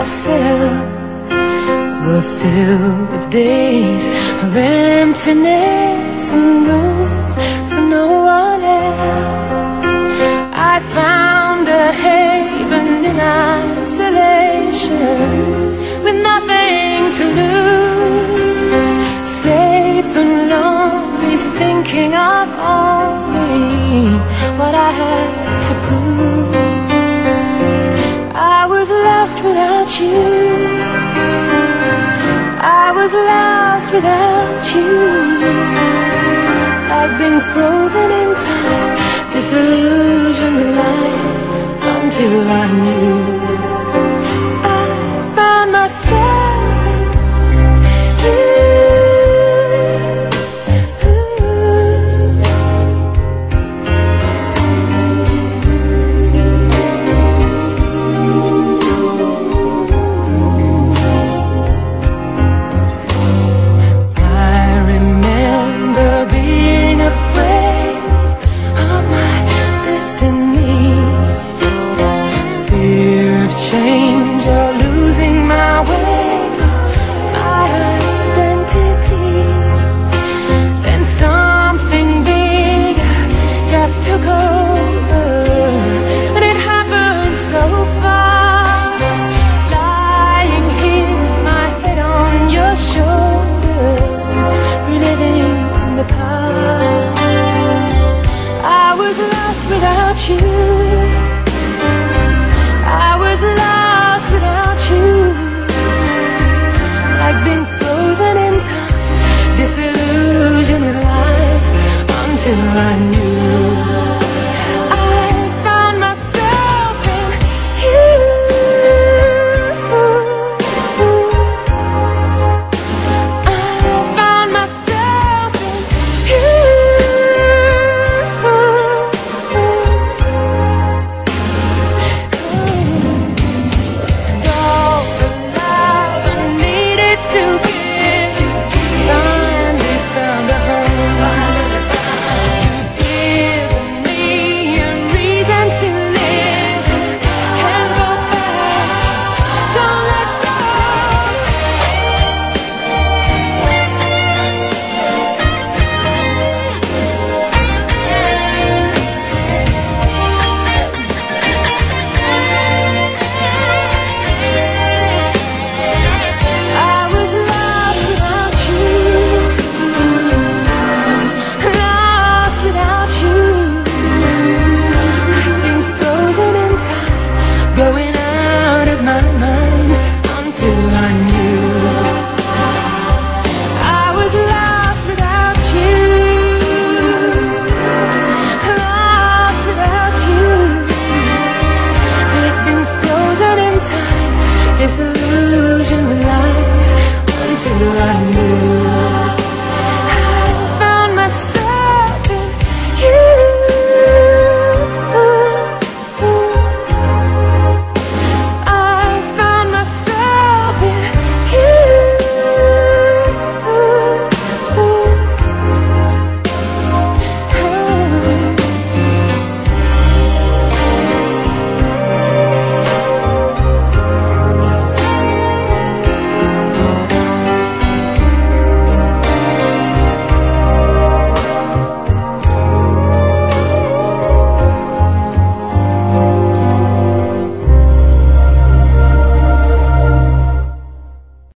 myself were filled with days of emptiness and room for no one else. I found a haven in isolation with nothing to lose, safe and lonely, thinking of only what I had to prove. I was lost without you. I was lost without you. I'd been frozen in time, disillusioned with life, until I knew I found myself in you. Change or losing my way, my identity. Then something big just took over, and it happened so fast. Lying here, my head on your shoulder, reliving the past. I was lost without you.